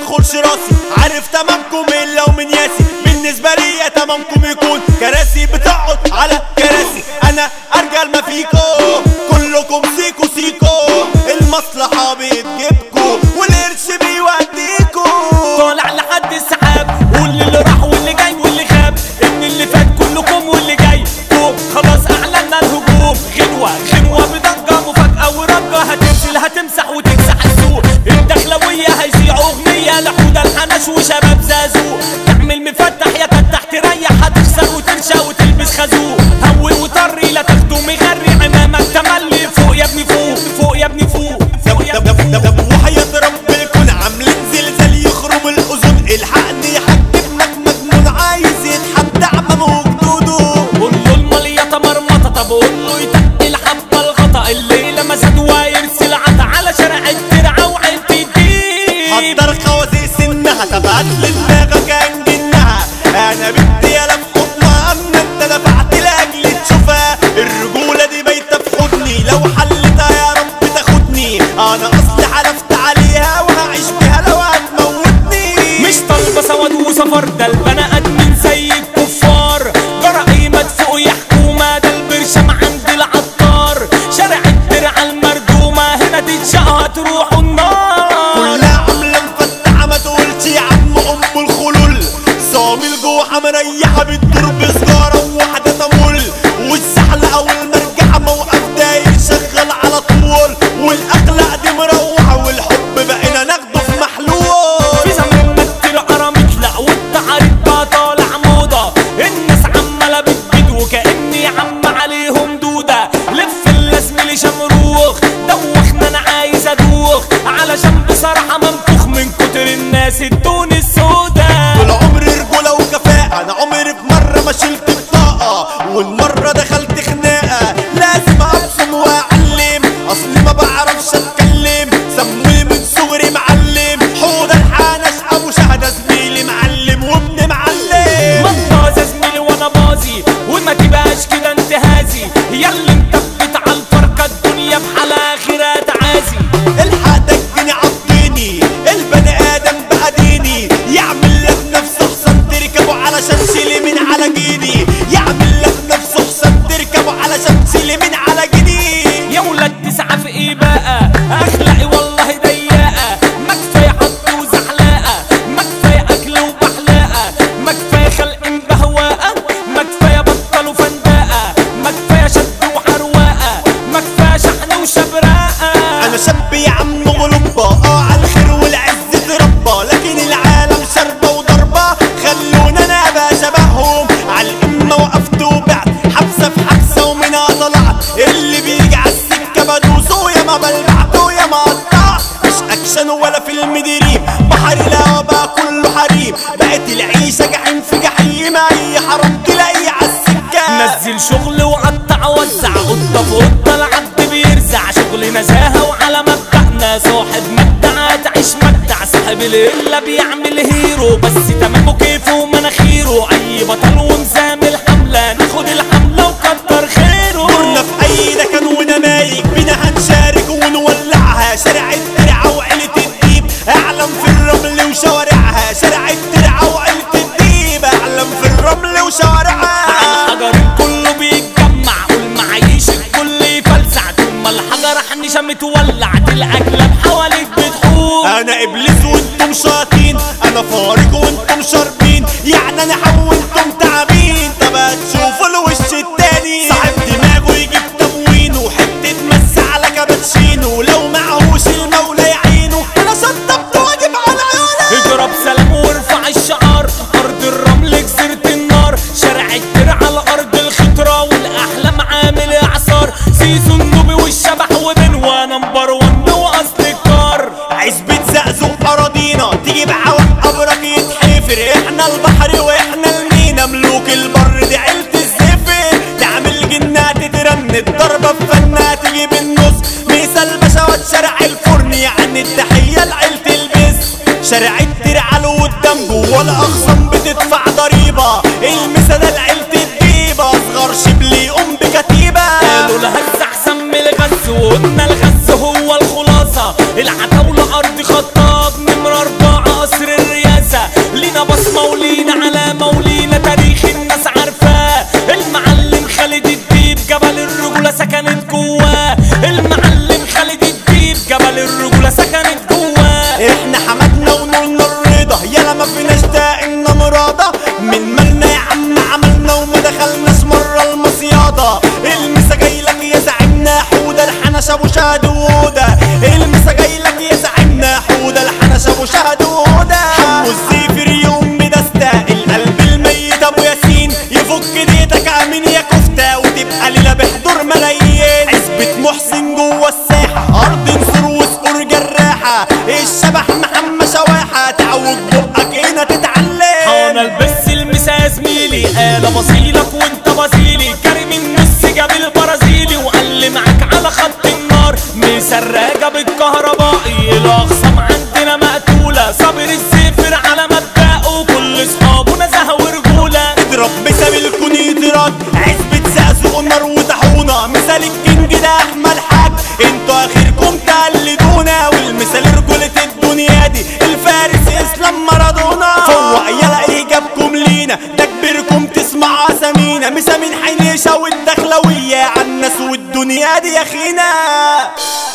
تاخدش راسي، عارف تمامكم الا ومن ياسي. بالنسبة لي تمامكم يكون كراسي بتقعد على كراسي، انا ارجل ما فيكو كلكم سيكو سيكو، المصلحة بتجيبكو والقرش بيوديكو. طالع لحد السحاب واللي راح واللي جاي واللي غاب، ان اللي فات كلكم واللي جاي فوق خلاص اعلنا الهجوم. غنوة بضجة مفاجأة ورجة هتنزل هتمسح وتكسح السوق. الدخلوية هيذيعوا اغنية لحودة الحنش وشباب زازو، تعمل مفتح يا تفتح تريح هتخسر وترشى وتلبس خازوق. هول وطري لا تاخده مغري عمامك تملي فوق يا ابني فوق يا ابني فوق يا ابني فوق. وحياة رب الكون عاملين زلزال يخرم الأذن، الحقني يا حاج ابنك مجنون عايز يتحدى عمامه وجدوده. قول له المليطة مرمطة، طب قول له يتقل حبة الغطا. الليلة مزاد ويرسل عطا على شارع الترعة وعيلة الدين. حضر خوازيق سنها تبعت لدماغك انجنها، انا بدي يالا في حضنها، اما انت دفعت لاجل تشوفها. الرجولة دي بايتة في حضني، لو حلتها يا رب تاخدني، انا اصلي حلفت عليها وهعيش بيها لو هتموتني. مش طالبة سواد وسفر، ده البني ادمين زي الكفار. جرى مدفوق يا حكومة، ده البرشام عند العطار. شارع الترعة المردومة هنا تتشقى هتروحوا النار. كلها عاملة مفتحة ما تقولش يا عم ام الخلول، صامل جوحة مريحة بتدور بسجارة وواحدة تمول، والزحلقة والمرجحة موقف داير شغال على طول، والاخلاق دي مروحة والحب بقينا ناخده في محلول. في زمان ما الترعة مطلع والتعاريف بقى طالع موضة، الناس عمالة بتبيد وكأني عم عليهم دودة. لف اللازم شمروخ دوخنا انا عايز ادوخ، علشان بصراحة منفوخ من كتر الناس الدون السودا. طول عمري رجولة وكفاءة، انا عمري في مرة ما شلت بطاقة، والمرة دخلت خناقة لازم ابصم واعلم، اصلي ما بعرفش اتكلم سموني من صغري معلم. حوض الحنش ابو شهدة زميلي معلم وابن معلم. مطاز يا زميلي وانا بازي وما تبقاش كده انتهازي، ياللي انتبت على الفرقة الدنيا بحالها اخرها تعازي. الحق دجني عضيني البني ادم بقى ديني، يعمل لك نفسه حصان تركبه علشان شيلي من على جيني، يعمل لك نفسه حصان تركبه علشان شيلي من على جيني. يا ولاد تسعى في ايه بقى، اخلاقي والله ضيقة، ما كفاية حط وزحلقة، ما كفاية اكل وبحلاقة، ما كفاية خلق بهواقة، ما كفاية بطل وفندقة، ما كفاية شد وحرواقة، ما كفاية شحن وشبراقة. انا شاب يا عم غلبة، على الخير والعز اتربى، لكن العالم شربة وضربة، خلونا انا ابقى شبههم. على الامة وقفت وبعت حبسة في حبسة ومنها طلعت، اللي بيجي على السكة بدوسه يا ما بلبعته يا ما قطعت. مش اكشن ولا فيلم دريم، بحر الهوا بقى كله حريم، بقت العيشة جحيم في جحيم، اي حرام تلاقيه على السكة. نزل شغل وقطع وزع، قطة في قطة العبد بيرزع، شغل نزاهة وعلى مبدأنا، صاحب مبدع تعيش مبدع، صاحب الهلة بيعمل هيرو، بس تمامه كيفه ومناخيره، اي بطل ومزام الحملة ناخد الحملة وكتر خيره. دورنا في اي مكان ونمايك بينا هنشارك ونولعها، شارع الترعة وعيلة الديب اعلم في الرمل وشوارعها، شارع الترعة وعيلة الديب اعلم في الرمل وشوارعها. على الحجر الكل بيتجمع والمعاييش الكل يفلسع، طول ما الحجر حنشة متولع تلقى كلاب حواليك بتحوم. انا ابليس وانتم شياطين، انا فارق وانتم شاربين، يعني انا حو وانتم تعبين. طب هتشوفوا الوش التاني، صاحب دماغه يجيب تموين وحتة مس على كابتشينو، ولو معهوش المولى يعينه، انا شطبت واجب على عيونه. اضرب سلام وارفع الشعار، ارض الرمل جزيرة النار، شارع الترعة على ارض الخضرة والاحلام عامل اعصار، سيزو النوبي والشبح وبنوى نمبر 1 واصل الكار. عزبة زقزق اراضينا تيجي بعوق ابرك يتحفر، احنا البحر واحنا المينا ملوك البر، دي عيلة الزفر تعمل جنات ترند، ضربة بفنها تيجي بالنص، مثال بشوات شارع الفرن، يعني التحية لعيلة البس. شارع الترعة له قدام جوه الاخصام بتدفع ضريبة، المثال لعيلة الديبة، اصغر شبلي يقوم بكتيبة. قالوا الهز احسن من الغز وقلنا الغز هو الخلاصة، العتاولة ارض خطاب نمرة 4 قصر الحنش ابو شهد وهدى، المسا جايلك يا زعيمنا حودة، الحنش ابو شهد وهدى. حمو الزيفر يوم بدستة القلب الميت ابو ياسين، يفك ديتك امين يا كفتة وتبقى ليلة بحضور ملايين. عزبة محسن جوه الساحة، ارض نصر وسقور جراحة، الشبح محمد شواحة، تعوج بقك هنا تتعلم. انا البس المسا يا زميلي، انا بصيلك وانت بصيلي، كريم النص جاب البرازيلي وقال لي معاك على خط النار، مسراجة بالكهربائي الاخصام عندنا مقتولة، صابر الزفر على مبدأه كل اصحابه نزهة ورجولة. اضرب مثال الكونيترات، عزبة زقزق نار وطاحونة، مثال الكينج ده احمد حاج، انتوا اخركم تقلدونا، والمثال رجولة الدنيا دي الفارس اسلام مارادونا. فوق يلا ايه جابكم لينا، ده كبيركم تسمع اسامينا، مسا من حنيشة والدخلوية عالناس والدنيا دي يا خينا.